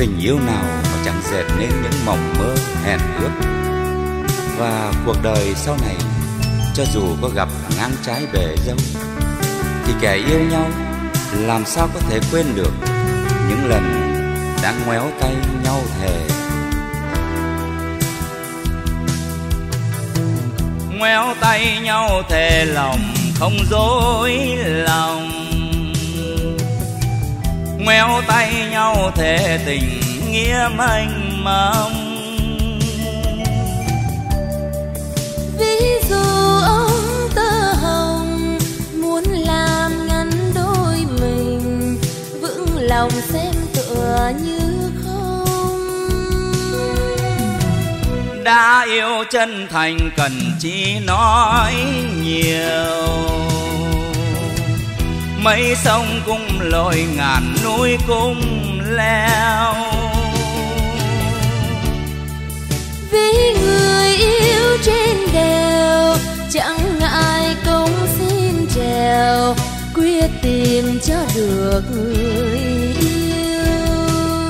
Tình yêu nào mà chẳng dệt nên những mộng mơ hẹn ước. Và cuộc đời sau này, cho dù có gặp ngang trái bể dâu, thì kẻ yêu nhau làm sao có thể quên được những lần đã ngoéo tay nhau thề. Ngoéo tay nhau thề lòng không dối lòng, ngoéo tay nhau thề tình nghĩa mênh mông. Ví dụ ông tơ hồng muốn làm ngắn đôi mình, vững lòng xem tựa như không. Đã yêu chân thành cần chi nói nhiều, mấy sông cung lội ngàn núi cung leo. Vì người yêu trên đèo chẳng ngại công xin trèo, quyết tìm cho được người yêu.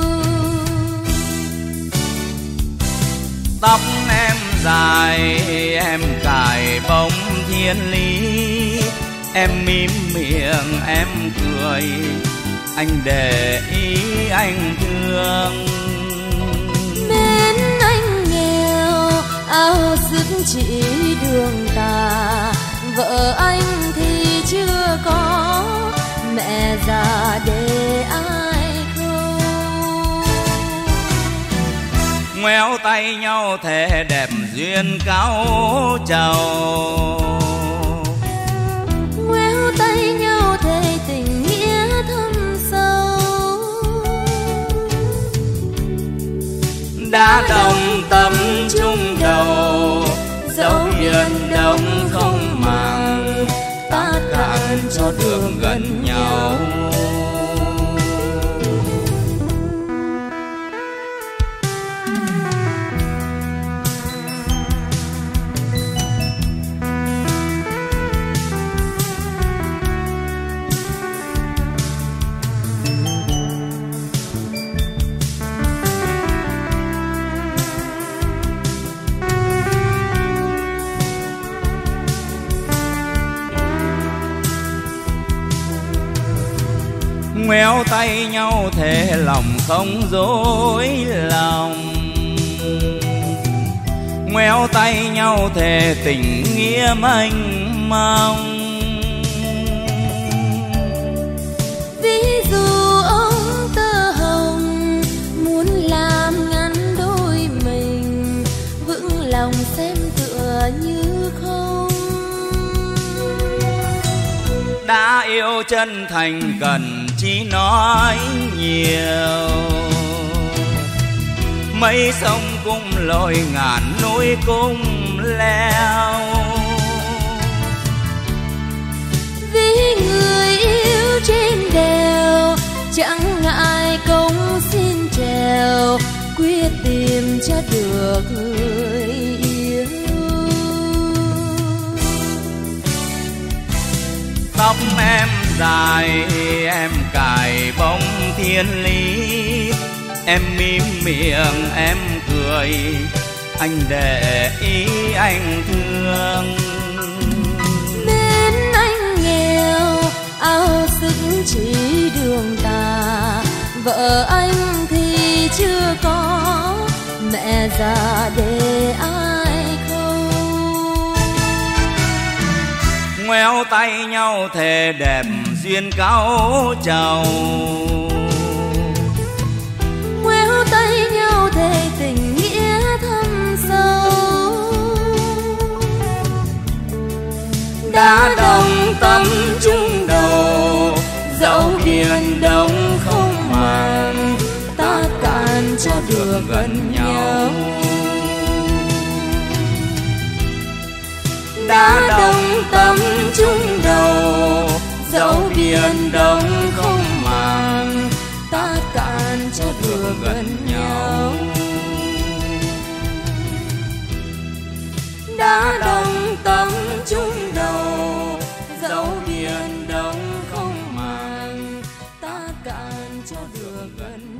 Tóc em dài em cài bông thiên lý, em mím miệng em cười, anh để ý anh thương. Mến anh nghèo áo sức chỉ đường tà, vợ anh thì chưa có, mẹ già để ai không. Ngoéo tay nhau thề đẹp duyên cao trầu, ngoéo tay nhau thề tình nghĩa thâm sâu. Đã đồng tâm chung đầu, dẫu hiền đông không màng, ta cạn cho đường gần nhau. Ngoéo tay nhau thề lòng không dối lòng, ngoéo tay nhau thề tình nghĩa mênh mông. Ví dụ ông tơ hồng muốn làm ngắn đôi mình, vững lòng xem tựa như không. Đã yêu chân thành cần chi nói nhiều, mấy sông cung lội ngàn núi cung leo. Vì người yêu trên đèo chẳng ngại công xin trèo, quyết tìm cho được người yêu. Tóc em dài em cài bông thiên lý, em mím miệng em cười, anh để ý anh thương. Mến anh nghèo áo sức chỉ đường tà, vợ anh thì chưa có, mẹ già để ai không. Ngoéo tay nhau thề đẹp duyên cao trầu, ngoéo tay nhau thề tình nghĩa thâm sâu. Đã đồng tâm chung đầu, dẫu biển đông không màng, ta cạn cho được gần nhau. Đã đồng tâm chung đầu, dẫu biển đông không màng, ta cạn cho được gần nhau. Đã đồng tâm chung đầu, dẫu biển đông không màng, ta cạn cho được gần